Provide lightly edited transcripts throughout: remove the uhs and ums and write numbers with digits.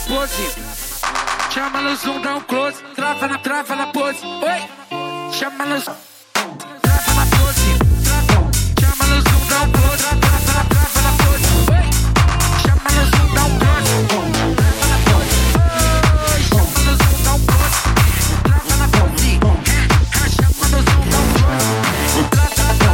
pose. Chama no zoom, dá um close. Trava na pose. Oi. Chama no zoom. Trava na pose. Chama no zoom, dá um close. Trava na pose. Oi. Chama no zoom, dá um close. Trava na pose. Oi. Chama no zoom, dá um close. Trava na pose. Chama no zoom, dá um close.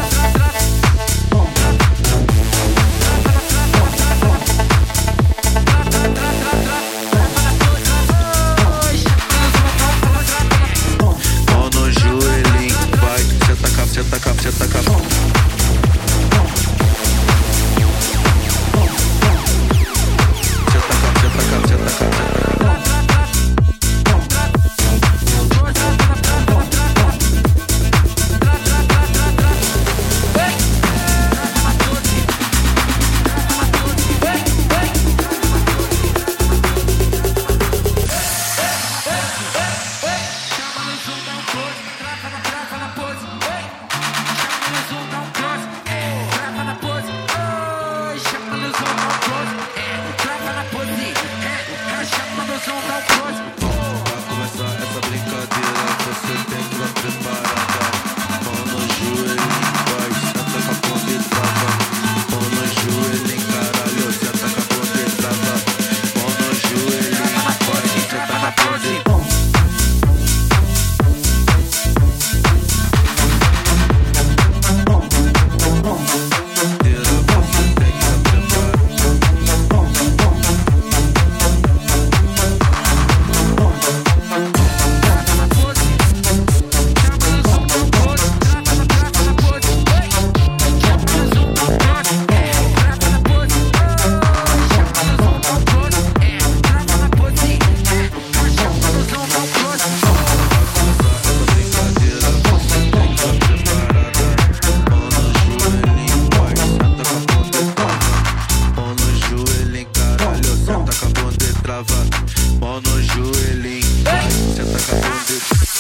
Senta cá, mão. Mão no joelhinho, vai, senta com a bunda.